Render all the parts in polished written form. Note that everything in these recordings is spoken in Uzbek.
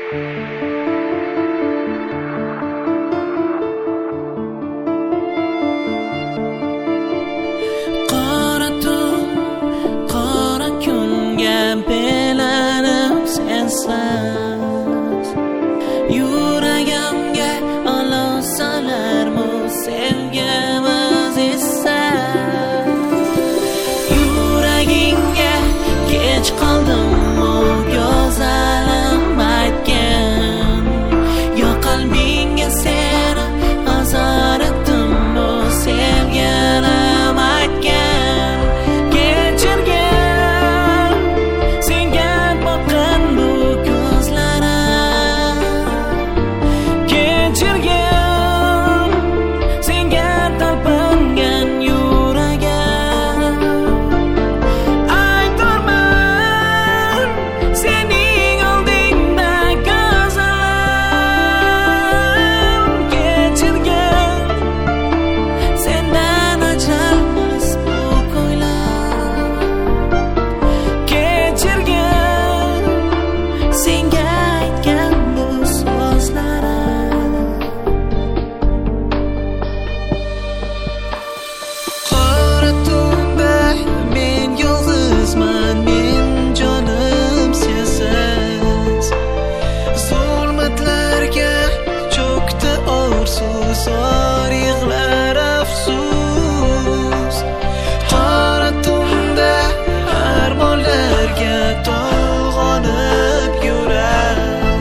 Qora kunga belanib sensiz yuragimga olov solarmu sevgimiz esa yuragingga kech qoldimu go'zalim aytgan yo qalbingga seni azor etdimu sevgilim aytgan kechirgan senga boqqan bu ko'zlarim kechirgan senga talpingan yuragim aytorman sening oldingda ko'zalim kechirgan sendan ajralmas bu ko'nglim kechirgan senga aytgan bu so'zlarim qora tunda men yolg'izman men jonim sensiz zulmatlarga cho'kdi orsiz or yig'lar afsus qora tunda armonlarga to'lg'onib yurar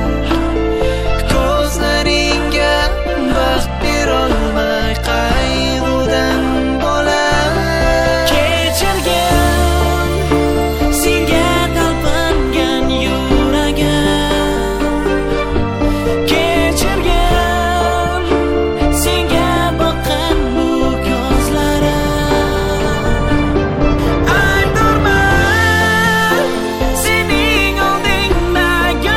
ko'zlaringga baxt berolmay qayg'udan bo'lar kechirgan senga talpingan yuragim kechirgan senga boqqan bu ko'zlarim aytorman sening oldingda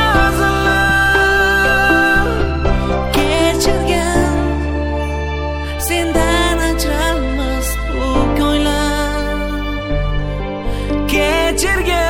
ko'zalim kechirgan sendan ajralmas bu ko'nglim kechirgan